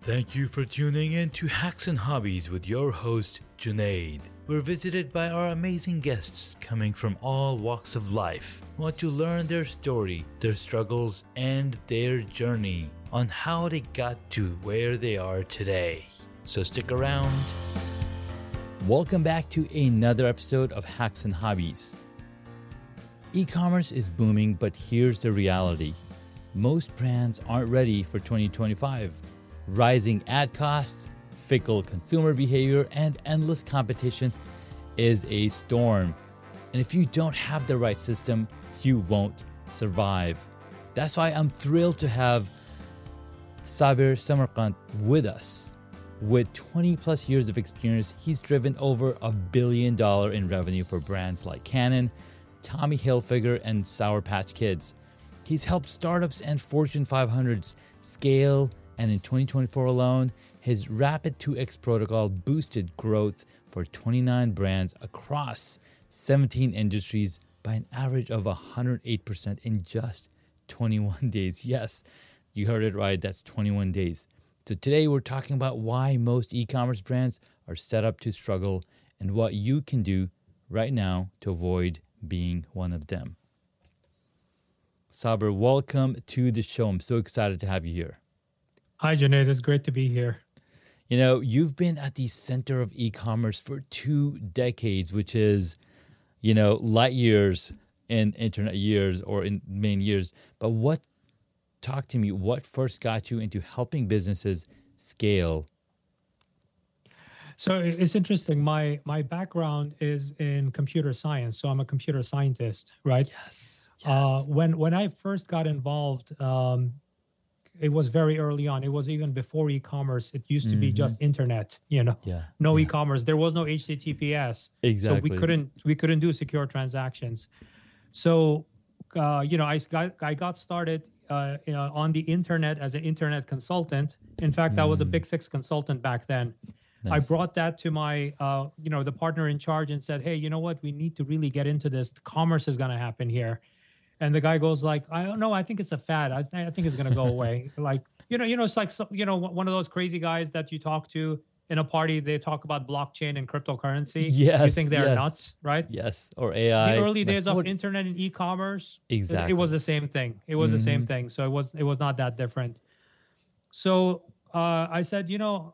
Thank you for tuning in to Hacks and Hobbies with your host, Junaid. We're visited by our amazing guests coming from all walks of life who want to learn their story, their struggles, and their journey on how they got to where they are today. So stick around. Welcome back to another episode of Hacks and Hobbies. E-commerce is booming, but here's the reality. Most brands aren't ready for 2025. Rising ad costs, fickle consumer behavior, and endless competition is a storm. And if you don't have the right system, you won't survive. That's why I'm thrilled to have Sabir Samarkand with us. With 20 plus years of experience, he's driven over $1 billion in revenue for brands like Canon, Tommy Hilfiger, and Sour Patch Kids. He's helped startups and Fortune 500s scale, and in 2024 alone, his Rapid 2X protocol boosted growth for 29 brands across 17 industries by an average of 108% in just 21 days. Yes, you heard it right, that's 21 days. So today we're talking about why most e-commerce brands are set up to struggle and what you can do right now to avoid being one of them. Sabir, welcome to the show. I'm so excited to have you here. Hi, Junaid. It's great to be here. You know, you've been at the center of e-commerce for 2 decades, which is, light years in internet years or in main years. But talk to me, what first got you into helping businesses scale? So it's interesting. My background is in computer science. So I'm a computer scientist, right? Yes. When I first got involved, it was very early on. It was even before e-commerce. It used to be just internet, no e-commerce. There was no HTTPS. Exactly. So we couldn't do secure transactions. So, I got started on the internet as an internet consultant. In fact, I was a Big Six consultant back then. Nice. I brought that to my, the partner in charge and said, hey, you know what? We need to really get into this. Commerce is going to happen here. And the guy goes like, I don't know. I think it's a fad. I think it's going to go away. Like, it's like, one of those crazy guys that you talk to in a party. They talk about blockchain and cryptocurrency. Yes. You think they're nuts, right? Yes. Or AI. The early days of internet and e-commerce. Exactly. It was the same thing. It was the same thing. So it was not that different. So I said,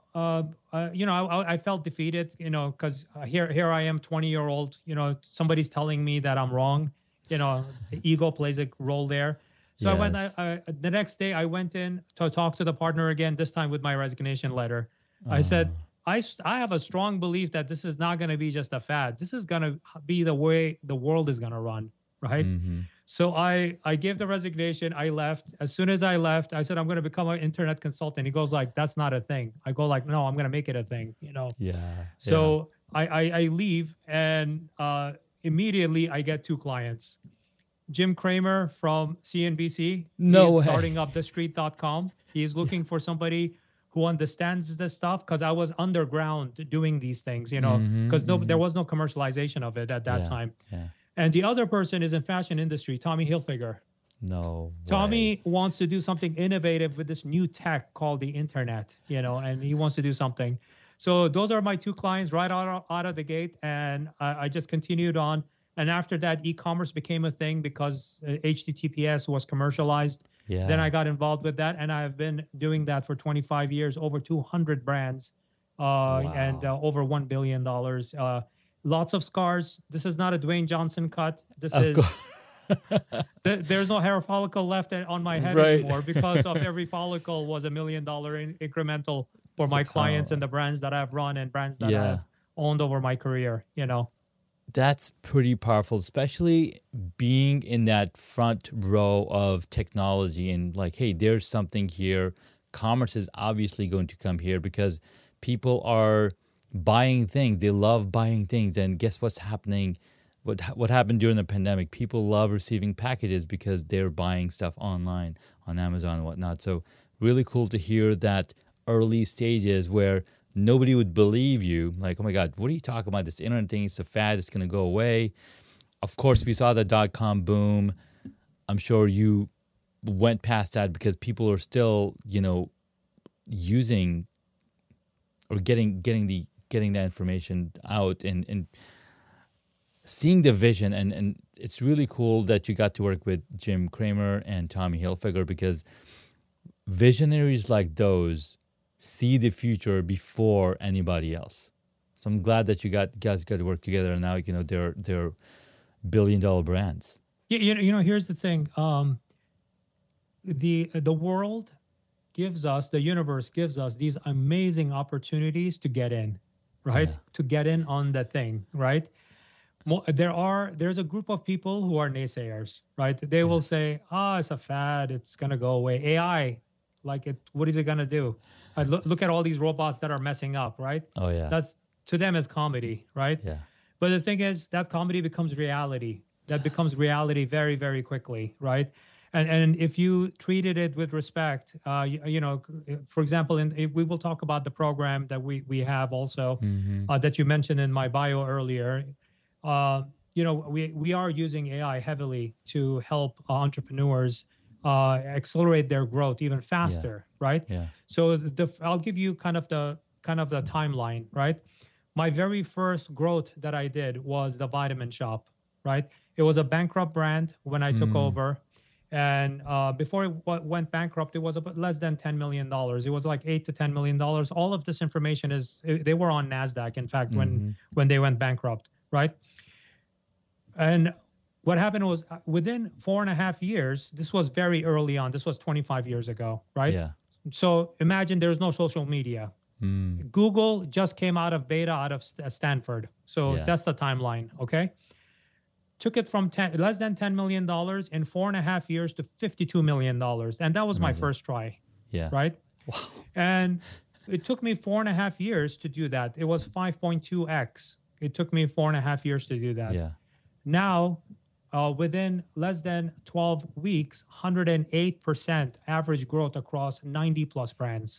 I felt defeated, because here I am, 20-year-old, somebody's telling me that I'm wrong. Ego plays a role there. So yes. The next day I went in to talk to the partner again, this time with my resignation letter. I said, I have a strong belief that this is not going to be just a fad. This is going to be the way the world is going to run, right? Mm-hmm. So I gave the resignation. I left. As soon as I left, I said, I'm going to become an internet consultant. He goes like, that's not a thing. I go like, no, I'm going to make it a thing, Yeah. So I leave and immediately I get 2 clients. Jim Cramer from CNBC. No way. Starting up thestreet.com. He is looking for somebody who understands this stuff, because I was underground doing these things, because there was no commercialization of it at that time. Yeah. And the other person is in fashion industry, Tommy Hilfiger. No way. Tommy wants to do something innovative with this new tech called the internet, and he wants to do something. So those are my 2 clients right out of the gate. And I just continued on. And after that, e-commerce became a thing because HTTPS was commercialized. Yeah. Then I got involved with that. And I've been doing that for 25 years, over 200 brands, and over $1 billion. Lots of scars. This is not a Dwayne Johnson cut. There's no hair follicle left on my head anymore, because of every follicle was $1 million incremental for my clients and the brands that I've run and brands that I've owned over my career, That's pretty powerful, especially being in that front row of technology and like, hey, there's something here. Commerce is obviously going to come here because people are buying things. They love buying things. And guess what's happening? What happened during the pandemic? People love receiving packages because they're buying stuff online on Amazon and whatnot. So really cool to hear that early stages where nobody would believe you. Like, oh my God, what are you talking about? This internet thing is a fad. It's going to go away. Of course, we saw the .com boom. I'm sure you went past that because people are still, using or getting that information out and seeing the vision, and it's really cool that you got to work with Jim Cramer and Tommy Hilfiger, because visionaries like those see the future before anybody else. So I'm glad that guys got to work together, and now they're billion-dollar brands. Here's the thing. The world gives us, the universe gives us these amazing opportunities to get in, right? Yeah. To get in on that thing, right? There's a group of people who are naysayers, right? They will say, it's a fad, it's gonna go away. AI, what is it gonna do? Look at all these robots that are messing up, right? Oh yeah. That's, to them, as comedy, right? Yeah. But the thing is, that comedy becomes reality. That becomes reality very, very quickly, right? And if you treated it with respect, for example, we will talk about the program that we have also, that you mentioned in my bio earlier. We are using AI heavily to help entrepreneurs accelerate their growth even faster, right? Yeah. So I'll give you kind of the timeline, right? My very first growth that I did was the Vitamin Shoppe, right? It was a bankrupt brand when I took over. And before it went bankrupt, it was about less than $10 million. It was like $8 to $10 million. All of this information they were on NASDAQ, in fact, when they went bankrupt, right? And what happened was, within 4.5 years, this was very early on. This was 25 years ago, right? Yeah. So imagine there's no social media. Google just came out of beta out of Stanford. So that's the timeline, okay? Took it from less than $10 million in 4.5 years to $52 million. And that was my first try. Yeah. Right? Wow. And it took me 4.5 years to do that. It was 5.2x. It took me 4.5 years to do that. Yeah. Now, within less than 12 weeks, 108% average growth across 90 plus brands.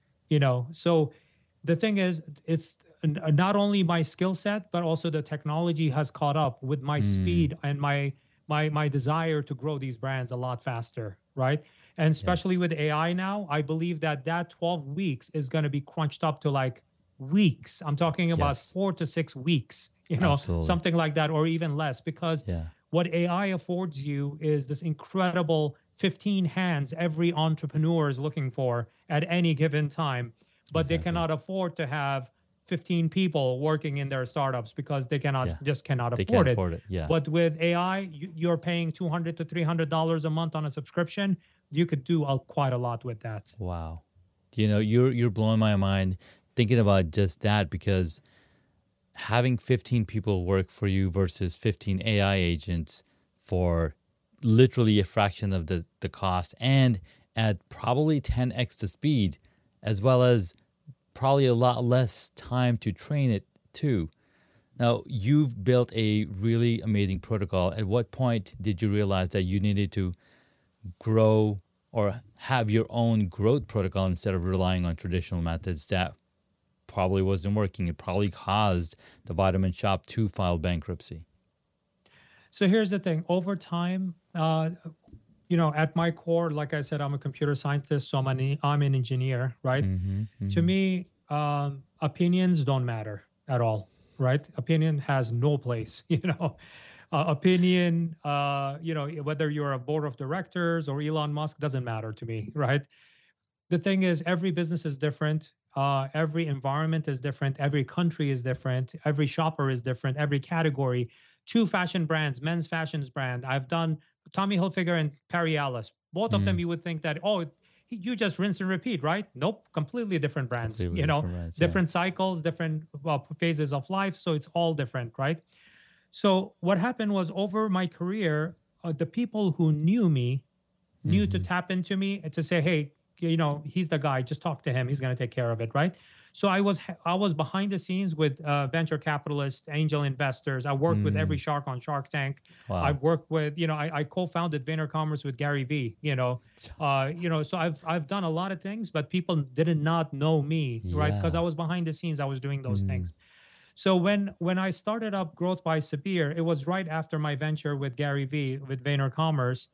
So the thing is, it's not only my skill set, but also the technology has caught up with my speed and my desire to grow these brands a lot faster, right? And especially with AI now, I believe that 12 weeks is going to be crunched up to like weeks. I'm talking about 4 to 6 weeks, Absolutely. something like that, or even less, because what AI affords you is this incredible 15 hands every entrepreneur is looking for at any given time, but they cannot afford to have 15 people working in their startups because they cannot afford it. Yeah. But with AI, you're paying $200 to $300 a month on a subscription. You could do quite a lot with that. Wow. You're blowing my mind thinking about just that, because having 15 people work for you versus 15 AI agents for literally a fraction of the cost, and at probably 10x the speed, as well as probably a lot less time to train it too. Now, you've built a really amazing protocol. At what point did you realize that you needed to grow or have your own growth protocol instead of relying on traditional methods that probably wasn't working? It probably caused the Vitamin Shoppe to file bankruptcy. So here's the thing. Over time, at my core, like I said, I'm a computer scientist, so I'm an engineer, right? To me, opinions don't matter at all, right? Opinion has no place, opinion, whether you're a board of directors or Elon Musk, doesn't matter to me, right? The thing is, every business is different. Every environment is different. Every country is different. Every shopper is different. Every category. 2 fashion brands, men's fashions brand. I've done Tommy Hilfiger and Perry Ellis. Both of them, you would think that, you just rinse and repeat, right? Nope, completely different brands. Different cycles, different phases of life. So it's all different, right? So what happened was, over my career, the people who knew me knew to tap into me and to say, hey, he's the guy, just talk to him. He's going to take care of it, right? So I was behind the scenes with venture capitalists, angel investors. I worked with every shark on Shark Tank. Wow. I worked with, I co-founded VaynerCommerce with Gary Vee. So I've done a lot of things, but people did not know me, right? Because I was behind the scenes. I was doing those things. So when I started up Growth by Sabir, it was right after my venture with Gary Vee with VaynerCommerce.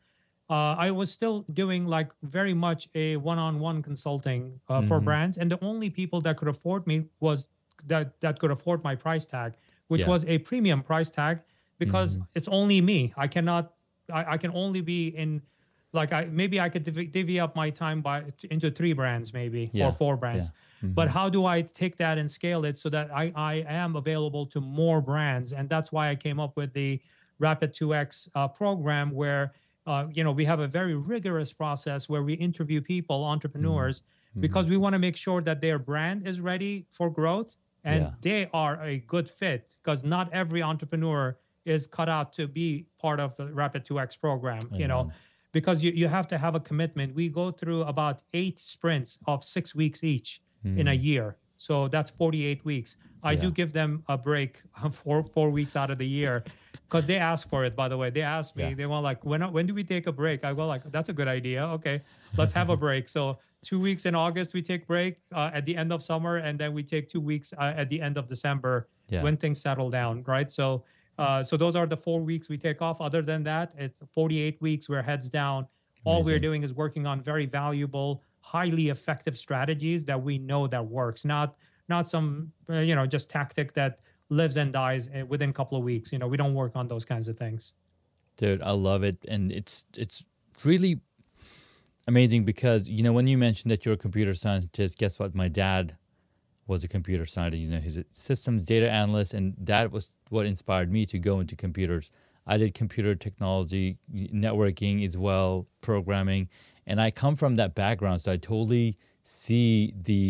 I was still doing like very much a one-on-one consulting for Mm-hmm. brands, and the only people that could afford me was that could afford my price tag, which Yeah. was a premium price tag, because Mm-hmm. it's only me. I cannot. I can only be in, like, I maybe I could divvy up my time into 3 brands maybe, or Yeah. 4 brands. Yeah. But Mm-hmm. how do I take that and scale it so that I am available to more brands? And that's why I came up with the Rapid 2X program, where we have a very rigorous process where we interview people, Mm-hmm. entrepreneurs, Mm-hmm. because we want to make sure that their brand is ready for growth and Yeah. they are a good fit, because not every entrepreneur is cut out to be part of the Rapid 2X program, Amen. because you have to have a commitment. We go through about 8 sprints of 6 weeks each in a Mm. year. So that's 48 weeks. I do Yeah. give them a break for 4 weeks out of the year, because they ask for it. By the way, they ask me. Yeah. They want, like, when do we take a break? I go, like, that's a good idea. Okay, let's have a break. So 2 weeks in August we take break at the end of summer, and then we take 2 weeks at the end of December Yeah. when things settle down. Right. So those are the 4 weeks we take off. Other than that, it's 48 weeks. We're heads down. All we're Amazing. doing is working on very valuable, highly effective strategies that we know that works. Not some just tactic that lives and dies within a couple of weeks. We don't work on those kinds of things. Dude, I love it. And it's really amazing because, when you mentioned that you're a computer scientist, guess what? My dad was a computer scientist. He's a systems data analyst, and that was what inspired me to go into computers. I did computer technology, networking as well, programming, and I come from that background, so I totally see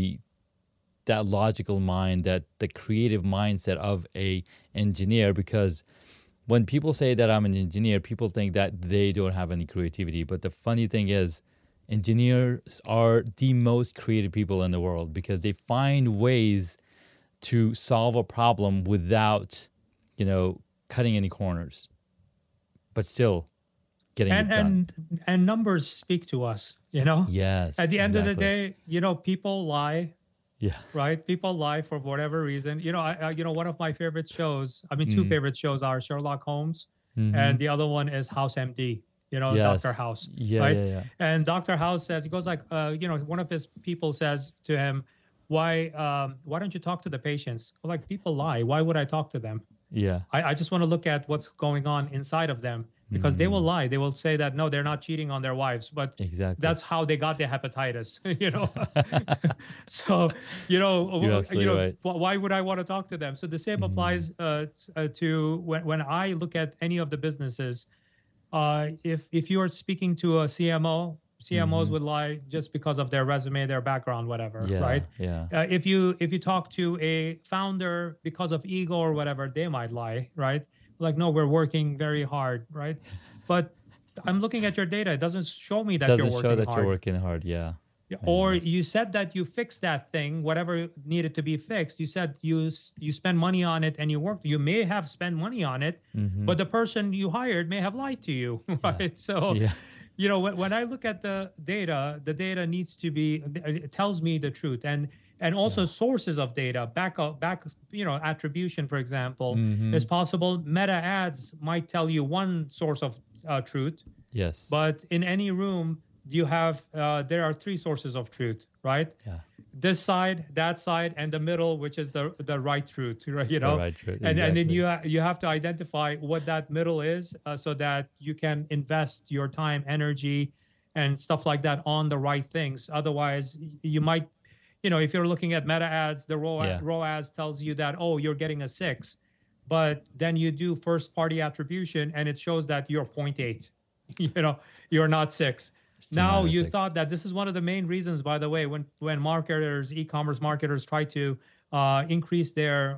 that logical mind, that the creative mindset of a engineer. Because when people say that I'm an engineer, people think that they don't have any creativity. But the funny thing is, engineers are the most creative people in the world, because they find ways to solve a problem without, cutting any corners, but still getting it done. And numbers speak to us. Yes, At the end of the exactly. day, people lie. Yeah. Right? People lie for whatever reason. One of my favorite shows, I mean, two Mm. favorite shows are Sherlock Holmes, Mm-hmm. and the other one is House MD, Dr. Yes. House, Yeah, right? yeah, yeah. And Dr. House says, he goes like, one of his people says to him, why don't you talk to the patients? Well, like, people lie. Why would I talk to them? Yeah. I just want to look at what's going on inside of them, because they will Mm. lie. They will say that no, they're not cheating on their wives, but Exactly. that's how they got their hepatitis. So You're absolutely right. why would I want to talk to them? So the same Mm. applies to when I look at any of the businesses. If you are speaking to a CMO, CMOs Mm-hmm. would lie just because of their resume, their background, whatever, Yeah, right? yeah. If you talk to a founder because of ego or whatever, they might lie, right? Like, no, we're working very hard, right? But I'm looking at your data. It doesn't show me that you're Doesn't show working that you're hard. working hard. Yeah. Man, Or that's, you said that you fixed that thing, whatever needed to be fixed. You said you spend money on it and you worked. You may have spent money on it, mm-hmm. but the person you hired may have lied to you, Yeah. right? So, Yeah. when I look at the data needs to be, it tells me the truth. And also Yeah. sources of data, back attribution, for example, Mm-hmm. is possible. Meta ads might tell you one source of truth, Yes. but in any room you have there are 3 sources of truth, right? Yeah. This side, that side, and the middle, which is the right truth, right? The right truth. And then Exactly. you have to identify what that middle is, so that you can invest your time, energy, and stuff like that on the right things. Otherwise, you might, if you're looking at meta ads, the Yeah. ROAS tells you that, oh, you're getting a 6, but then you do first party attribution and it shows that you're 0.8. You're not 6. Still Now, not a you 6. thought that this is one of the main reasons, by the way, when marketers, e-commerce marketers try to increase their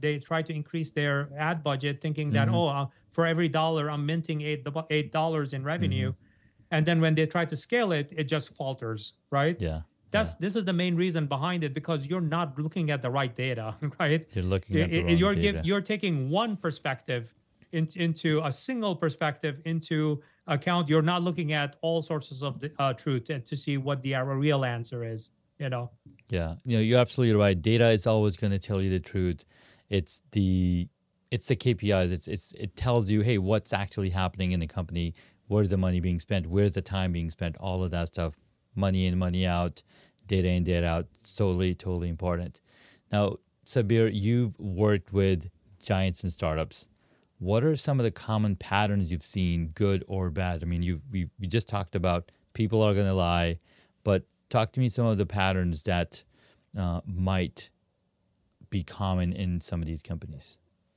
ad budget, thinking that, Mm-hmm. for every dollar I'm minting $8 in revenue, Mm-hmm. and then when they try to scale it, it just falters, right? Yeah. This is the main reason behind it, because you're not looking at the right data, right? You're looking at the wrong data. You're taking one perspective into a single perspective into account. You're not looking at all sources of the truth to see what the real answer is. Yeah. You're absolutely right. Data is always going to tell you the truth. It's the KPIs. It tells you, hey, what's actually happening in the company, where's the money being spent, where's the time being spent, all of that stuff, money in, money out, data in, data out, totally important. Now, Sabir, you've worked with giants and startups. What are some of the common patterns you've seen, good or bad? I mean, we just talked about people are going to lie, but talk to me some of the patterns that might be common in some of these companies.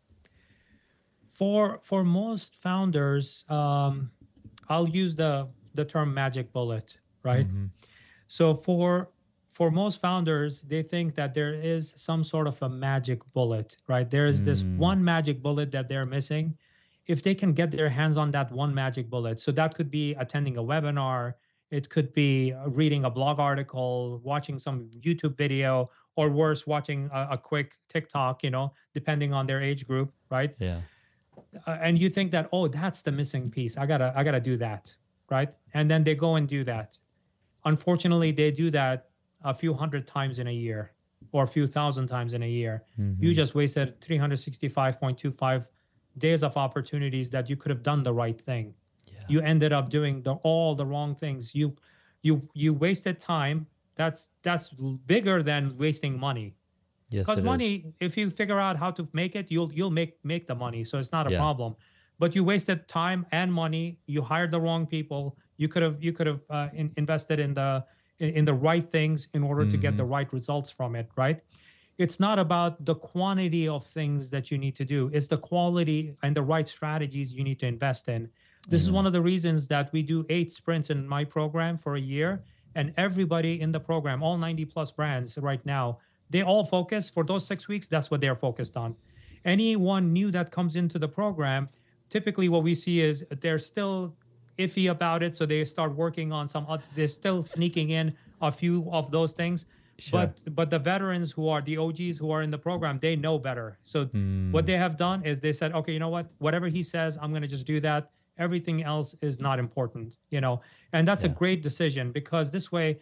For most founders, I'll use the term magic bullet, right? Mm-hmm. So for most founders, they think that there is some sort of a magic bullet, right? There is this one magic bullet that they're missing. If they can get their hands on that one magic bullet, so that could be attending a webinar, it could be reading a blog article, watching some YouTube video, or worse, watching a quick TikTok, depending on their age group, right? Yeah. And you think that, oh, that's the missing piece. I gotta do that, right? And then they go and do that. Unfortunately, they do that a few hundred times in a year or a few thousand times in a year. Mm-hmm. You just wasted 365.25 days of opportunities that you could have done the right thing. Yeah. You ended up doing all the wrong things. You wasted time. That's bigger than wasting money. Yes, because money, is. if you figure out how to make it, you'll make the money. So it's not a problem. But you wasted time and money. You hired the wrong people. You could have invested in the right things in order to get the right results from it, right? It's not about the quantity of things that you need to do. It's the quality and the right strategies you need to invest in. This is one of the reasons that we do 8 sprints in my program for a year. And everybody in the program, all 90 plus brands right now, they all focus for those 6 weeks. That's what they're focused on. Anyone new that comes into the program, typically what we see is they're still iffy about it. So they start working on they're still sneaking in a few of those things. Sure. But the veterans who are the OGs who are in the program, they know better. So what they have done is they said, okay, you know what? Whatever he says, I'm going to just do that. Everything else is not important, and that's a great decision, because this way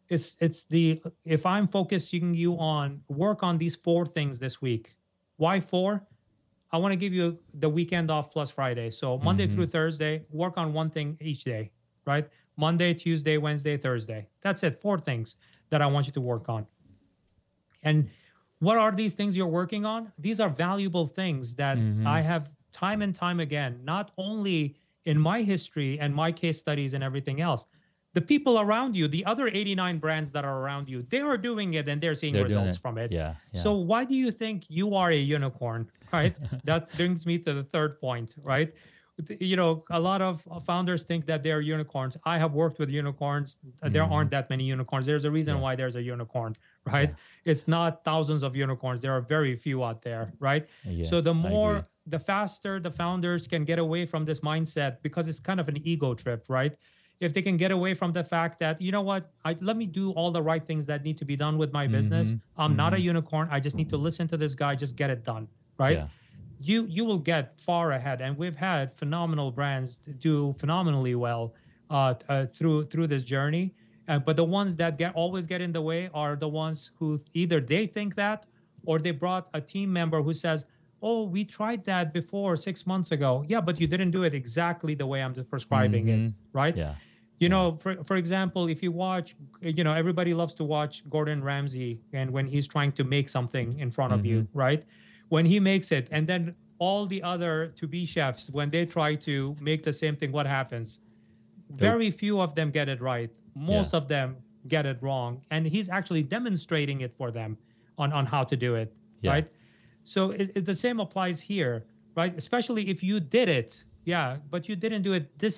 if I'm focusing you on work on these 4 things this week. Why 4? I want to give you the weekend off plus Friday. So Monday through Thursday, work on one thing each day, right? Monday, Tuesday, Wednesday, Thursday. That's it. 4 things that I want you to work on. And what are these things you're working on? These are valuable things that I have time and time again, not only in my history and my case studies and everything else, the people around you, the other 89 brands that are around you, they are doing it and they're seeing results from it. Yeah. So why do you think you are a unicorn, right? That brings me to the third point, right? A lot of founders think that they're unicorns. I have worked with unicorns. There aren't that many unicorns. There's a reason why there's a unicorn, right? Yeah. It's not thousands of unicorns. There are very few out there, right? Yeah, so the faster the founders can get away from this mindset, because it's kind of an ego trip, right? If they can get away from the fact that, you know what, let me do all the right things that need to be done with my business. I'm not a unicorn. I just need to listen to this guy, just get it done, right? Yeah. You will get far ahead. And we've had phenomenal brands do phenomenally well through this journey. But the ones that always get in the way are the ones who either they think that, or they brought a team member who says, oh, we tried that before 6 months ago. Yeah, but you didn't do it exactly the way I'm prescribing it, right? Yeah. For example, if you watch, everybody loves to watch Gordon Ramsay, and when he's trying to make something in front of you, right? When he makes it, and then all the other to-be chefs, when they try to make the same thing, what happens? Very few of them get it right. Most of them get it wrong. And he's actually demonstrating it for them on how to do it, right? So the same applies here, right? Especially if you did it, but you didn't do it this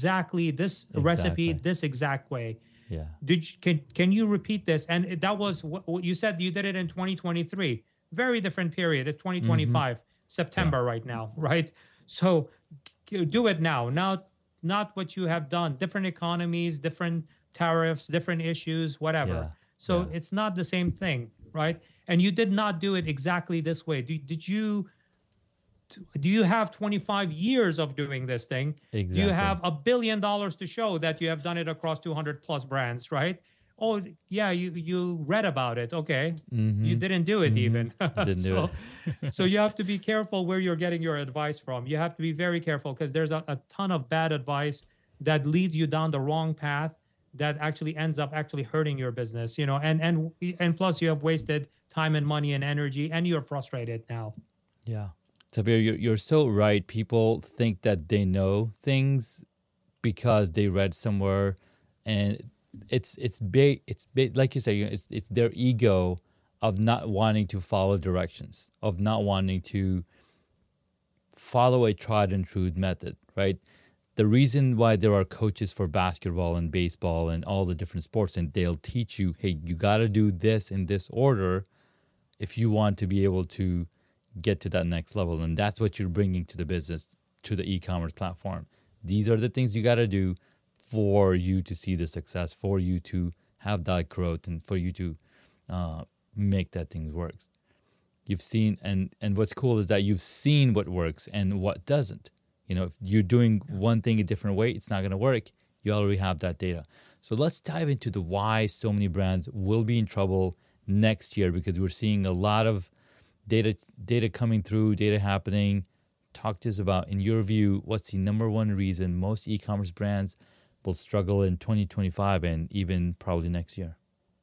recipe, this exact way. Yeah. Can you repeat this? And that was what you said. You did it in 2023. Very different period. It's 2025, September right now, right? So do it now. Not what you have done. Different economies, different tariffs, different issues, whatever. Yeah. So it's not the same thing, right? And you did not do it exactly this way. Do you have 25 years of doing this thing? Exactly. Do you have $1 billion to show that you have done it across 200 plus brands, right? Oh, yeah, you read about it. Okay. You didn't do it even. Didn't do it. So you have to be careful where you're getting your advice from. You have to be very careful, because there's a ton of bad advice that leads you down the wrong path, that actually ends up actually hurting your business, and plus you have wasted time and money and energy, and you're frustrated now. Yeah. Tabir, you're so right. People think that they know things because they read somewhere, and it's big. It's big, like you say. It's their ego of not wanting to follow directions, of not wanting to follow a tried and true method. Right. The reason why there are coaches for basketball and baseball and all the different sports, and they'll teach you, hey, you got to do this in this order if you want to be able to get to that next level. And that's what you're bringing to the business, to the e-commerce platform. These are the things you got to do for you to see the success, for you to have that growth, and for you to make that thing work. You've seen, and what's cool is that you've seen what works and what doesn't. If you're doing one thing a different way, it's not going to work. You already have that data. So let's dive into the why so many brands will be in trouble next year, because we're seeing a lot of data coming through, data happening. Talk to us about, in your view, what's the number one reason most e-commerce brands will struggle in 2025 and even probably next year?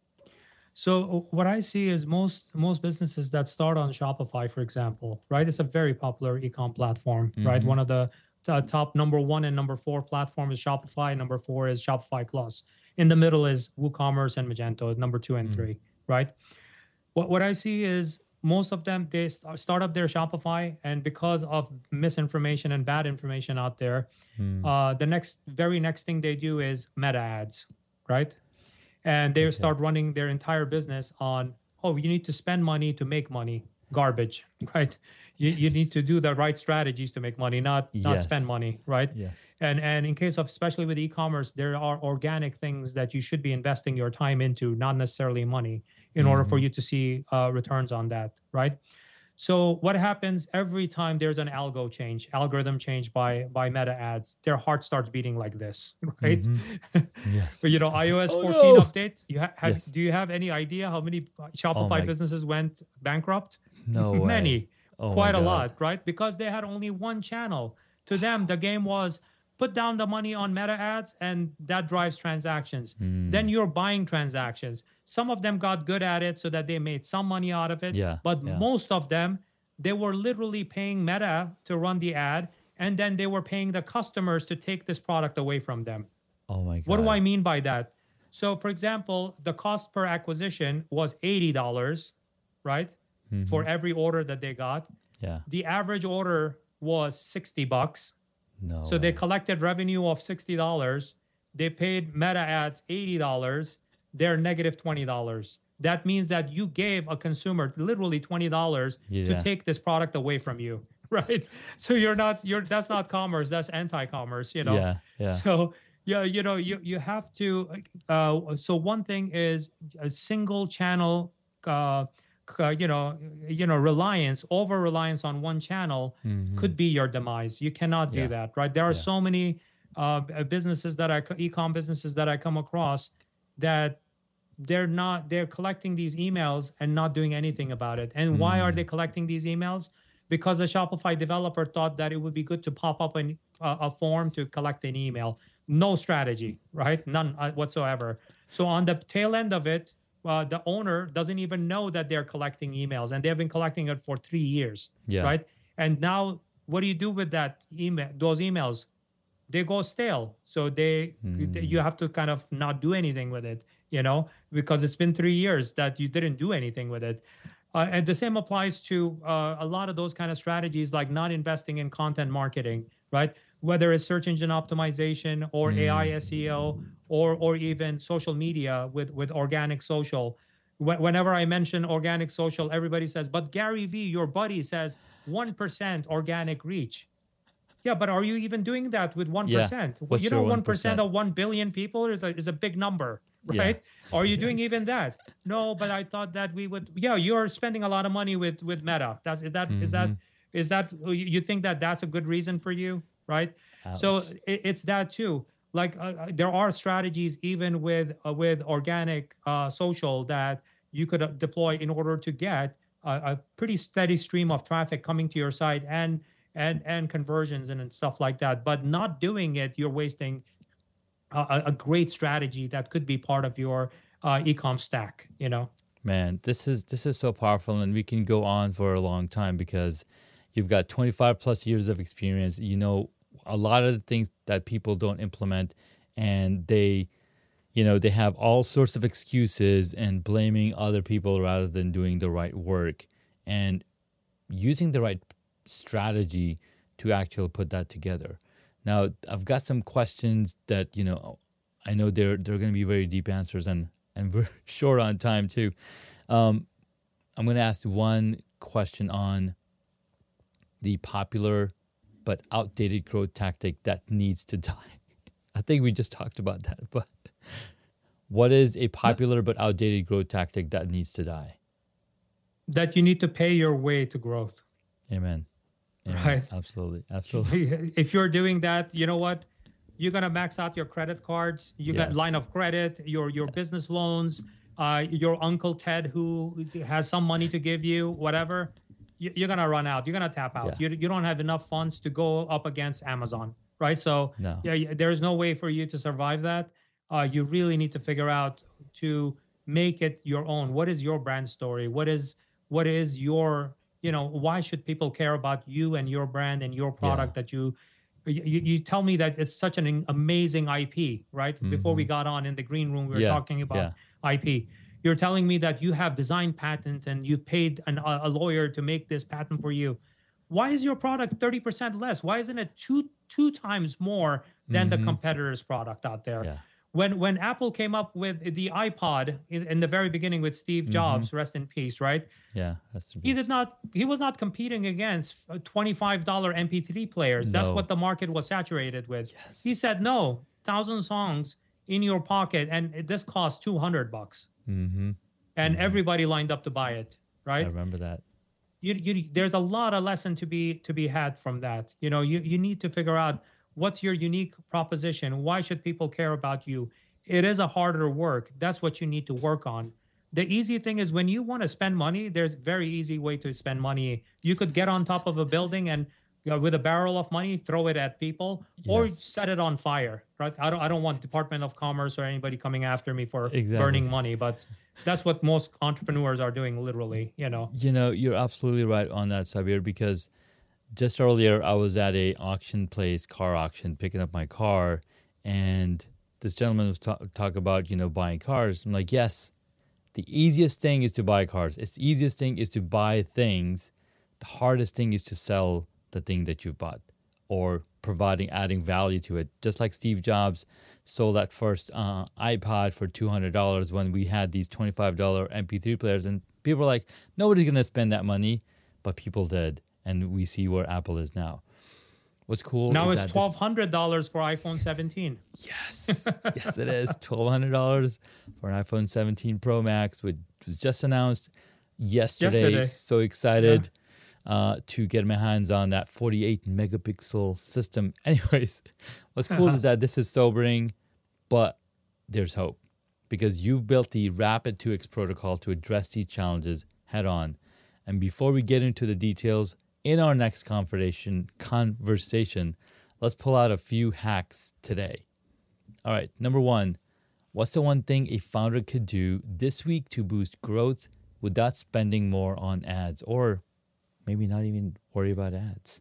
So what I see is most businesses that start on Shopify, for example, right? It's a very popular e-com platform, right? One of the top number 1 and number 4 platform is Shopify. Number 4 is Shopify Plus. In the middle is WooCommerce and Magento, number 2 and 3, right? What I see is most of them, they start up their Shopify, and because of misinformation and bad information out there, the very next thing they do is meta ads, right? And they start running their entire business on, you need to spend money to make money. Garbage, right? You need to do the right strategies to make money, not spend money, right? Yes. And in case of, especially with e-commerce, there are organic things that you should be investing your time into, not necessarily money, in order for you to see returns on that, right? So what happens every time there's an algorithm change by Meta ads, their heart starts beating like this, right? Yes. But iOS 14 no. update. Yes. Do you have any idea how many Shopify businesses went bankrupt? No way. Many, Oh quite my a God. lot, right? Because they had only one channel. To them, the game was put down the money on Meta ads, and that drives transactions. Then you're buying transactions. Some of them got good at it so that they made some money out of it. But most of them, they were literally paying Meta to run the ad, and then they were paying the customers to take this product away from them. Oh my God. What do I mean by that? So, for example, the cost per acquisition was $80, right? For every order that they got. Yeah. The average order was $60. No. So they collected revenue of $60. They paid Meta ads $80. They're negative $20. That means that you gave a consumer literally $20 to take this product away from you, right? So that's not commerce, that's anti-commerce, Yeah. So you have to. So one thing is a single channel, reliance, over reliance on one channel could be your demise. You cannot do that, right? There are so many businesses e-com businesses that I come across that they're collecting these emails and not doing anything about it. And why are they collecting these emails? Because the Shopify developer thought that it would be good to pop up a form to collect an email. No strategy, right? None whatsoever. So on the tail end of it, the owner doesn't even know that they're collecting emails, and they've been collecting it for 3 years, right? And now, what do you do with those emails? They go stale. So you have to kind of not do anything with it, because it's been 3 years that you didn't do anything with it. And the same applies to a lot of those kind of strategies, like not investing in content marketing, right? Whether it's search engine optimization or AI SEO or even social media with organic social. Whenever I mention organic social, everybody says, but Gary Vee, your buddy, says 1% organic reach. Yeah, but are you even doing that with 1%? What's your 1% of 1 billion people is a big number, right? Are you doing even that? No, but I thought that we would. Yeah, you're spending a lot of money with Meta. Is that you think that that's a good reason for you, right? Ouch. So it's that too. Like there are strategies even with organic social that you could deploy in order to get a pretty steady stream of traffic coming to your site and conversions and stuff like that. But not doing it, you're wasting a great strategy that could be part of your e-com stack, you know. Man, this is so powerful, and we can go on for a long time because you've got 25 plus years of experience. You know a lot of the things that people don't implement, and they have all sorts of excuses and blaming other people rather than doing the right work and using the right strategy to actually put that together. Now, I've got some questions that, I know they're going to be very deep answers, and we're short on time too. I'm going to ask one question on the popular but outdated growth tactic that needs to die. I think we just talked about that, but what is a popular but outdated growth tactic that needs to die? That you need to pay your way to growth. Amen. Amen. Right. Absolutely. Absolutely. If you're doing that, you know what? You're gonna max out your credit cards. You got Yes. line of credit, your business loans, your Uncle Ted who has some money to give you, whatever. You're gonna run out. You're gonna tap out. Yeah. You don't have enough funds to go up against Amazon, right? So No. yeah, there's no way for you to survive that. You really need to figure out to make it your own. What is your brand story? What is your, why should people care about you and your brand and your product that you tell me that it's such an amazing IP, right? Before we got on in the green room, we were Yeah, talking about IP. You're telling me that you have design patent and you paid a lawyer to make this patent for you. Why is your product 30% less? Why isn't it two times more than the competitor's product out there? Yeah. When Apple came up with the iPod in the very beginning with Steve Jobs, rest in peace, right? Yeah. That's the He was not competing against $25 MP3 players. That's No. what the market was saturated with. He said, no, 1,000 songs in your pocket, and this costs $200. And everybody lined up to buy it, I right? remember that. There's a lot of lesson to be had from that. You need to figure out what's your unique proposition. Why should people care about you? It is a harder work. That's what you need to work on. The easy thing is when you want to spend money, there's a very easy way to spend money. You could get on top of a building and with a barrel of money, throw it at people or Yes. set it on fire, right? I don't want Department of Commerce or anybody coming after me for Exactly. burning money, but that's what most entrepreneurs are doing literally, You're absolutely right on that, Sabir, because just earlier I was at a auction place, car auction, picking up my car, and this gentleman was talk about, buying cars. I'm like, yes, the easiest thing is to buy cars. It's the easiest thing is to buy things. The hardest thing is to sell the thing that you've bought or adding value to it. Just like Steve Jobs sold that first iPod for $200 when we had these $25 MP3 players. And people were like, nobody's going to spend that money. But people did. And we see where Apple is now. What's cool now is it's that $1,200 for iPhone 17. Yes. Yes, it is. $1,200 for an iPhone 17 Pro Max, which was just announced yesterday. So excited to get my hands on that 48 megapixel system. Anyways, what's cool is that this is sobering, but there's hope because you've built the Rapid 2X protocol to address these challenges head on. And before we get into the details, in our next conversation, let's pull out a few hacks today. All right, number one, what's the one thing a founder could do this week to boost growth without spending more on ads or maybe not even worry about ads?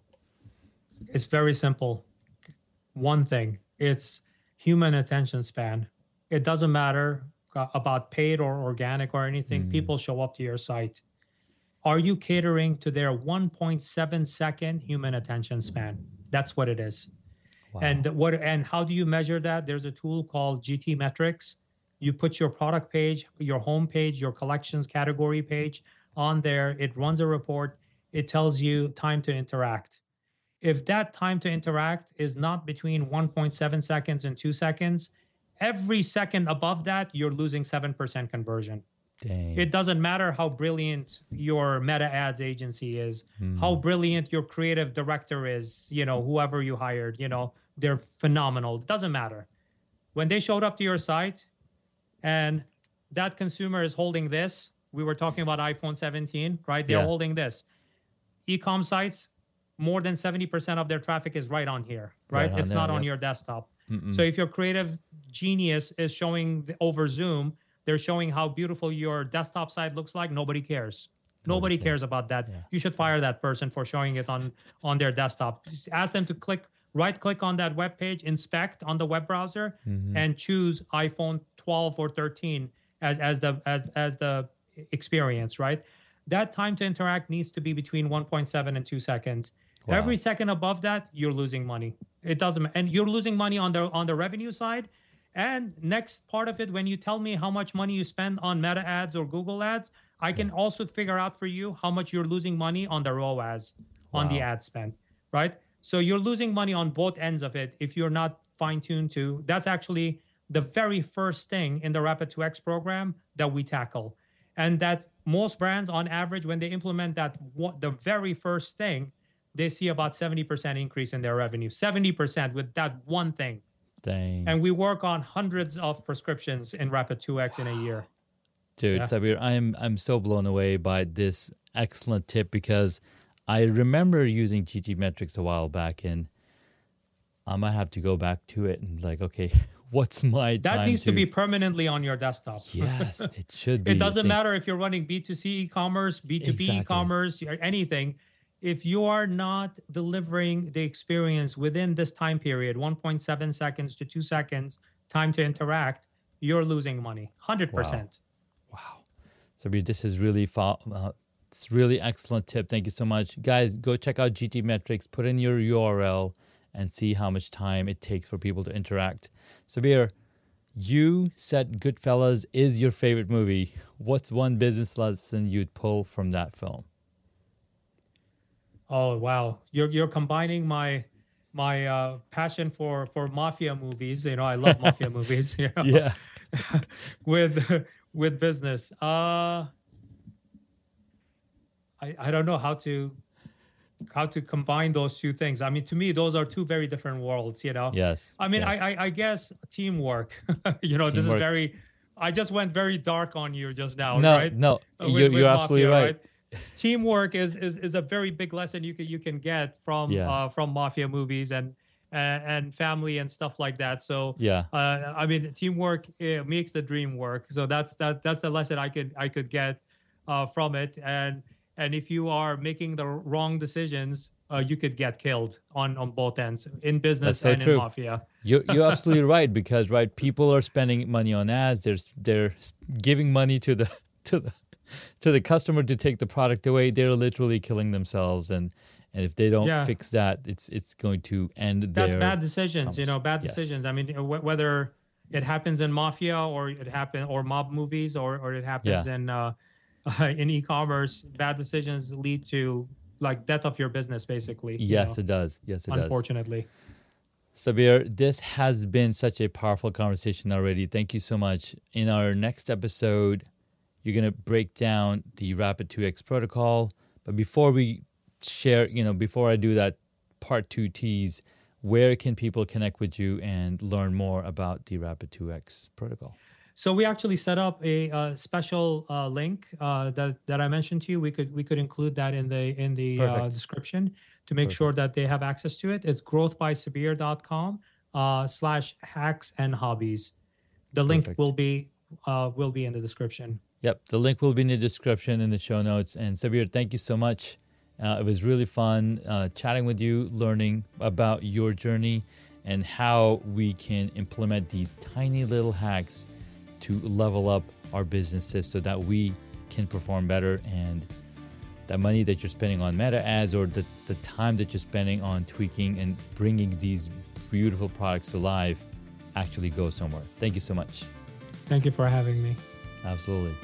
It's very simple. One thing, it's human attention span. It doesn't matter about paid or organic or anything. People show up to your site. Are you catering to their 1.7 second human attention span? That's what it is. Wow. And how do you measure that? There's a tool called GT Metrics. You put your product page, your home page, your collections category page on there. It runs a report. It tells you time to interact. If that time to interact is not between 1.7 seconds and 2 seconds, every second above that, you're losing 7% conversion. Dang. It doesn't matter how brilliant your meta ads agency is, how brilliant your creative director is, whoever you hired, they're phenomenal. It doesn't matter. When they showed up to your site and that consumer is holding this, we were talking about iPhone 17, right? They're holding this. E-com sites, more than 70% of their traffic is right on here, right? Right on It's there, not on yep. your desktop. So if your creative genius is showing over Zoom, they're showing how beautiful your desktop site looks like. Nobody cares. Nobody cares about that. You should fire that person for showing it on their desktop. Just ask them to right click on that web page, inspect on the web browser, and choose iPhone 12 or 13 as the experience, right? That time to interact needs to be between 1.7 and 2 seconds. Wow. Every second above that, you're losing money. It doesn't, and you're losing money on the revenue side. And next part of it, when you tell me how much money you spend on Meta ads or Google ads, I can also figure out for you how much you're losing money on the ROAS, on the ad spend, right? So you're losing money on both ends of it if you're not fine-tuned to. That's actually the very first thing in the Rapid 2X program that we tackle. And that most brands on average, when they implement that, the very first thing, they see about 70% increase in their revenue, 70% with that one thing. Dang. And we work on hundreds of prescriptions in Rapid 2X in a year. Dude, Sabir, I'm so blown away by this excellent tip because I remember using GT Metrics a while back, and I might have to go back to it and like, okay, what's my time? That needs to be permanently on your desktop. Yes, it should be. It doesn't matter if you're running B2C e-commerce, B2B e-commerce, or anything. If you are not delivering the experience within this time period, 1.7 seconds to 2 seconds time to interact, you're losing money, 100%. Wow. Sabir, this is really it's really excellent tip. Thank you so much. Guys, go check out GT Metrics, put in your URL, and see how much time it takes for people to interact. Sabir, you said Goodfellas is your favorite movie. What's one business lesson you'd pull from that film? Oh wow, you're combining my passion for mafia movies. You know, I love mafia movies. You know, Yeah. with business. I don't know how to combine those two things. I mean, to me, those are two very different worlds. You know. Yes. I mean, yes. I guess teamwork. You know, this is very. I just went very dark on you just now. No, right? no, With you're absolutely mafia, right. Teamwork is a very big lesson you can get from mafia movies and family and stuff like that. So I mean, teamwork makes the dream work. So that's the lesson I could get from it. And if you are making the wrong decisions, you could get killed on both ends in business and in mafia. You're absolutely right, because people are spending money on ads. They're giving money to the customer to take the product away. They're literally killing themselves, and if they don't fix that, it's going to end. That's bad decisions. You know, bad decisions. I mean, whether it happens in mafia or mob movies or it happens in e-commerce, bad decisions lead to like death of your business, basically. Yes, it does. Yes, it does. Unfortunately. Sabir, this has been such a powerful conversation already. Thank you so much. In our next episode, you're going to break down the Rapid 2X protocol. But before we share, before I do that part 2 tease, where can people connect with you and learn more about the Rapid 2X protocol? So we actually set up a special link that I mentioned to you. We could include that in the description to make sure that they have access to it. It's growthbysabir.com/hacks and hobbies. The link will be in the description. Yep, the link will be in the description in the show notes. And Sabir, thank you so much. It was really fun chatting with you, learning about your journey and how we can implement these tiny little hacks to level up our businesses so that we can perform better, and that money that you're spending on Meta ads or the time that you're spending on tweaking and bringing these beautiful products to life actually goes somewhere. Thank you so much. Thank you for having me. Absolutely.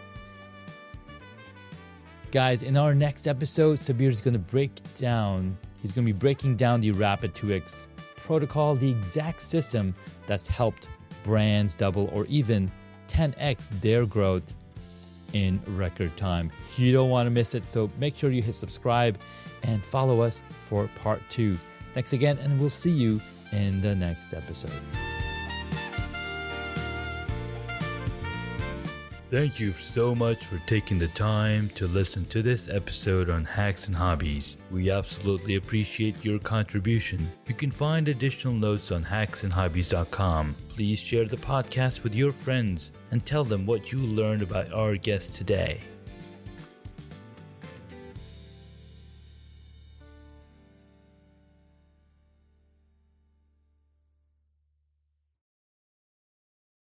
Guys, in our next episode, Sabir is going to he's going to be breaking down the Rapid 2X protocol, the exact system that's helped brands double or even 10x their growth in record time. You don't want to miss it, so make sure you hit subscribe and follow us for part 2. Thanks again, and we'll see you in the next episode. Thank you so much for taking the time to listen to this episode on Hacks and Hobbies. We absolutely appreciate your contribution. You can find additional notes on hacksandhobbies.com. Please share the podcast with your friends and tell them what you learned about our guest today.